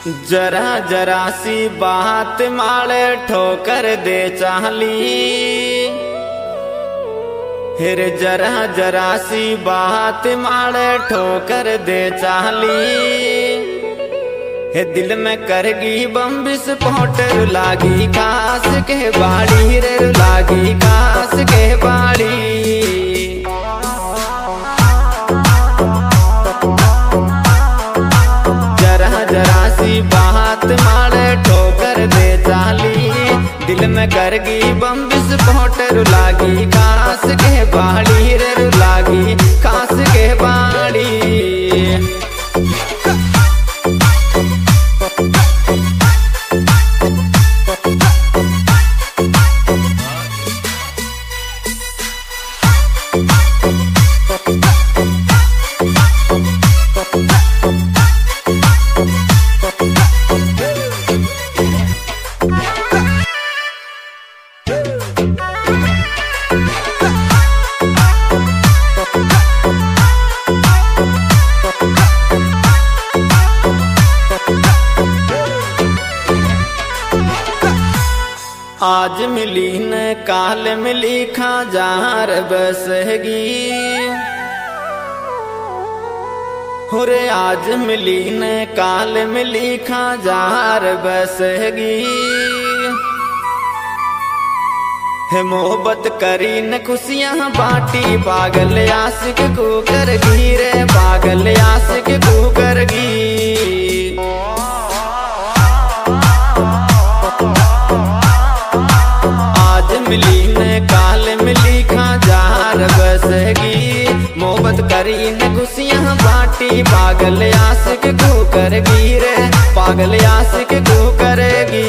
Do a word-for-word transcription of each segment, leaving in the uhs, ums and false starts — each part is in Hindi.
जरा जरा सी बात माले ठोकर दे चाहली, फिर जरा जरा सी बात माले ठोकर दे चाहली। हे दिल में करगी बम विस्फोट लागी खास के बाड़ी रे लागी खास के बाड़ी। जरा जरा सी बात मारे ठोकर दे चाली, दिल में करगी बम विस्फोट लागी खास के बाड़ी रे लागी खास के बाड़ी। आज मिली न काल मिली खाजार बसगी, हुरे आज मिली न काल मिली खाजार बसगी। है मोहब्बत करी न खुशियां बाटी पागल आशिक को करगी रे पागल आशिक को करगी। मिली न काल मिली खाजार बसगी, मोहब्बत करी न खुशियां बाटी पागल आशिक को करगी रे पागल आशिक को करगी।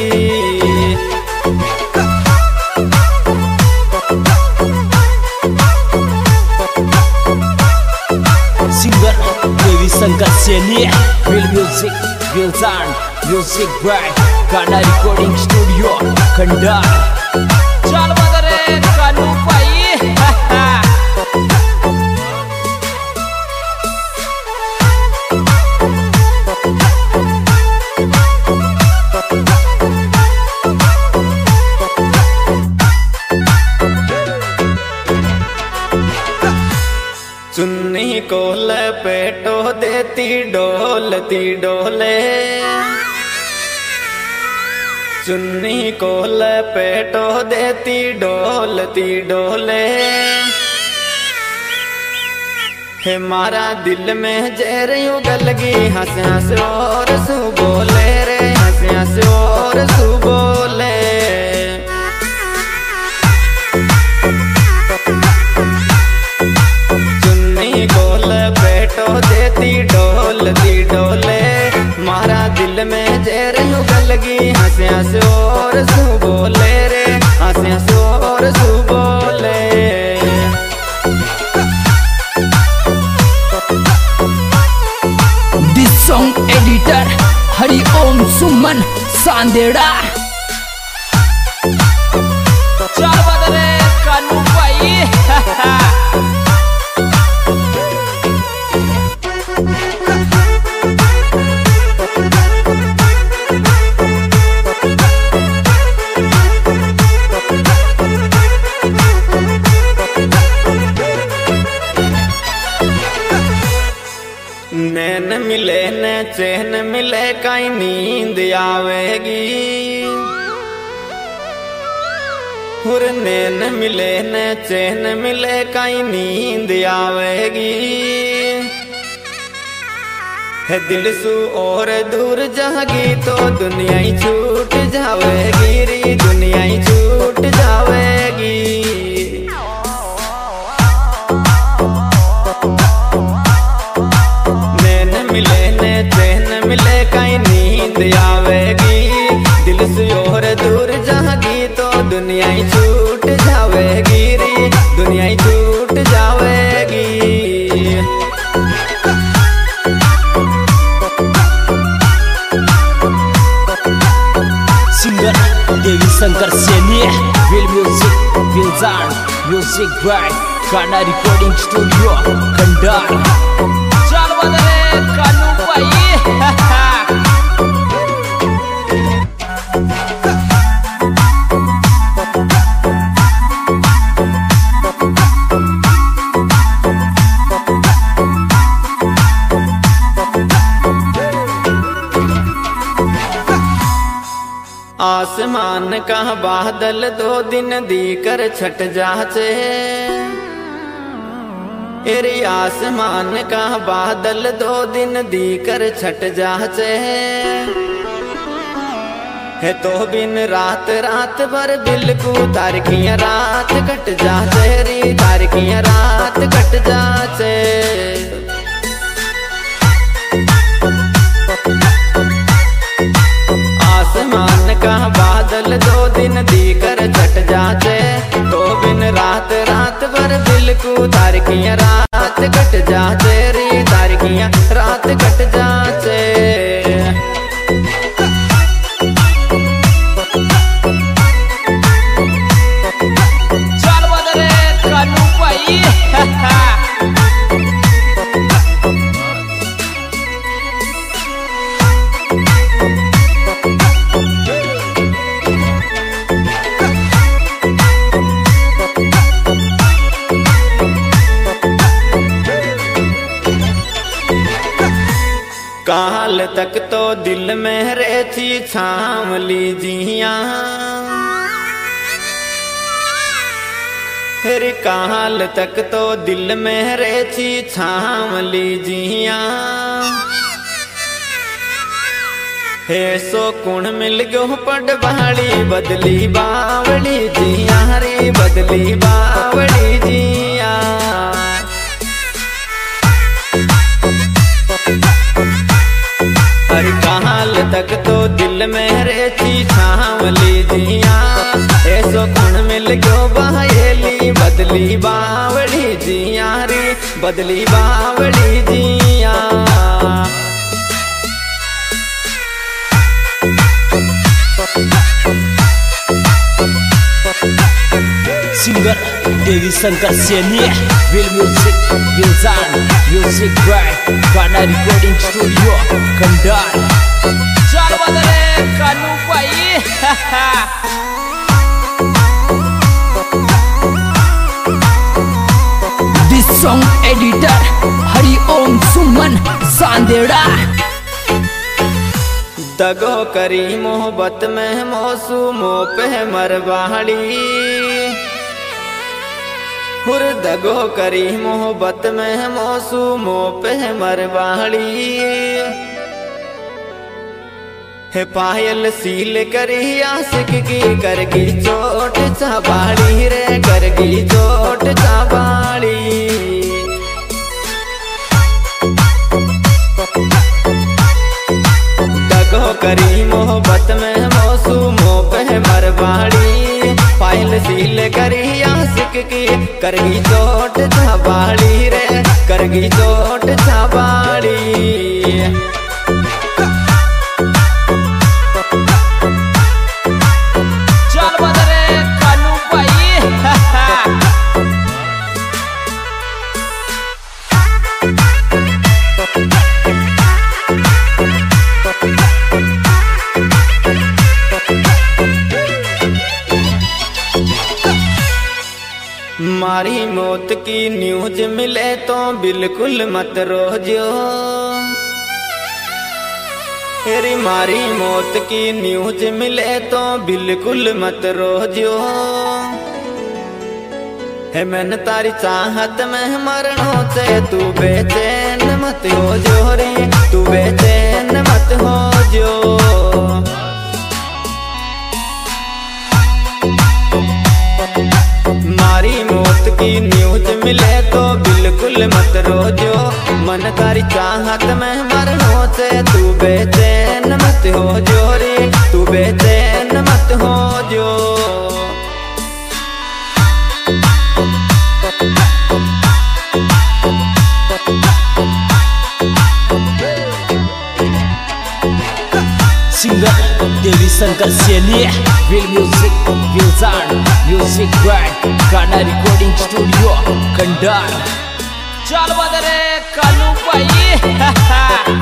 Singer Devi Shankar Saini, will music will sound music by Kana recording studio Khandar. चल बदरे कानू भाई चुन्नी को लपेटो देती डोलती डोले, चुन्नी को लपेटो देती डोलती डोले। हे मारा दिल में जहर उगलगी हंस हंस और सू बोले रे हंस हंस और सू बोले। चुन्नी को लपेटो देती डोलती डोले, मारा दिल में जहर उगलगी हंस हंस और सू बोले रे हंस हंस और सू बोले। This song editor Hari Om Suman Sandera. चल बदरे कानू भाई नैन मिले न चैन मिले कहीं नींद आवेगी, हुर नैन मिले न चैन मिले कहीं नींद आवेगी। है दिल सू और दूर जागी तो दुनिया ही छूट जावेगी री दुनिया ही छूट जावेगी। मिले न चैन मिले कहीं नींद आवेगी, दिल से और दूर जागी तो दुनिया ही छूट जावेगी रे दुनिया ही छूट जावेगी। Singer Devi Shankar Saini, will music will sound music by Kana recording studio Khandar. चल बदरे कानू भाई आसमान का बादल दो दिन दीकर छट जाचे, एरी आसमान का बादल दो दिन दीकर छट जाचे, है तो बिन रात रात भर बिल्कु तारकियां रात कट जाचे री, तारकियां रात कट जाचे। आसमान का बादल दो दिन दीकर छट जाचे, तो बिन रात रात भर बिल्कु तारकियां रात कट जाचे री, तारकियां रात कट जाचे। चल बदरे कानू पाई काल तक तो दिल में रहती छाम लीजिया, फिर काल तक तो दिल में रहती छाम लीजिया, हे सो कुण मिल गयो पड़ बाड़ी बदली बावड़ी जिया रे, बदली बावड़ी जिया। हर काल तक तो दिल में रहती छावली जिया, ऐसो कौन मिल गयो बहेली बदली बावड़ी जिया रे, बदली बावड़ी जिया। Singer Devi Shankar Saini, will music will sound music by Gana recording studio Kandar. चल बदरे कानू by this song editor Hari Om Suman Sandera. दगो करी मोहब्बत में मौसुमों पे मरवाड़ी, हुर दगो करी मोहब्बत में मौसुमों पे मरवाड़ी, है पायल सील करी आशिक की करगी चोट चाबाड़ी रे, करगी चोट चाबाड़ी। दगो करी मोहब्बत में मौसुमों पे मरवाड़ी, पायल सील करी आशिक की करगी चोट चाबाड़ी रे, करगी चोट चाबाड़ी। चल बदरे कानू पाई मारी मौत की न्यूज मिले तो बिल्कुल मत रोजो, तेरी मारी मौत की न्यूज मिले तो बिल्कुल मत रोजो, है मैंने तारी चाहत में मरणों से तू बेचैन मत हो जो रे, तू बेचैन मत हो जो। मारी मौत की न्यूज मिले तो बिल्कुल मत रोजो, मन तारी चाहत में मरणों से तू बेचैन मत हो जो रे, तू बेचैन मत हो जो। Singer Devi Shankar Saini, will music will sound music by Gana recording studio Kandar. चल बदरे कानू पाई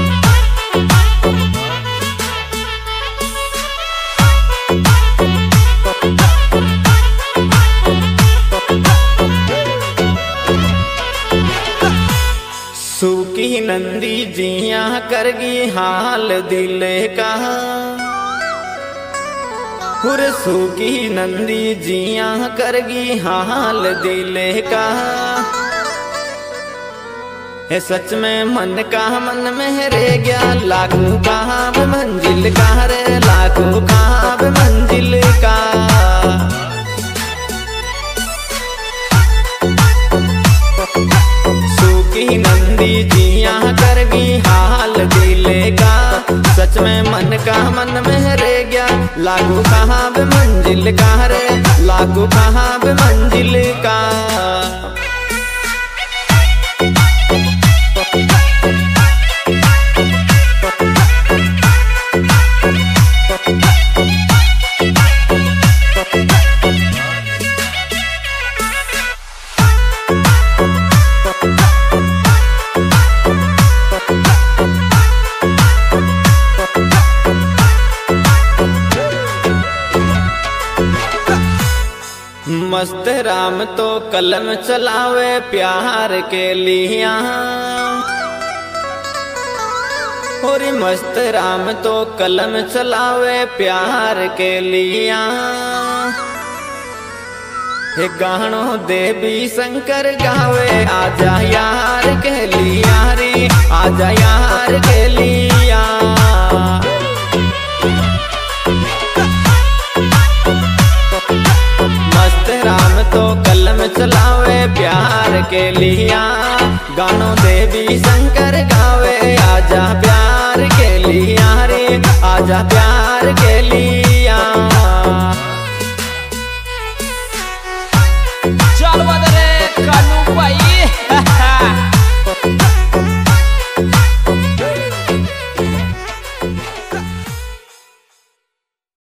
सूखी नंदी जिया करगी हाल दिल का, हुरसुकी नंदी जिया करगी हाल दिले का। है सच में मन का मन में रह गया लागू कहाँ मंजिल का रे लागू कहाँ मंजिल का। सूखी नंदी जिया करगी हाल दिले का। सच में मन का मन में रह गया लागू कहाँ मंजिल का रे लागू कहाँ मंजिल का। मस्त राम तो कलम चलावे प्यार के लिया। और मस्त राम तो कलम चलावे प्यार के लिया। हे गानो देवी शंकर गावे आजा यार के लिया रे आजा यार के लिया। राम तो कलम चलावे प्यार के लिया। गानो देवी शंकर गावे आजा प्यार के लिया रे आजा प्यार के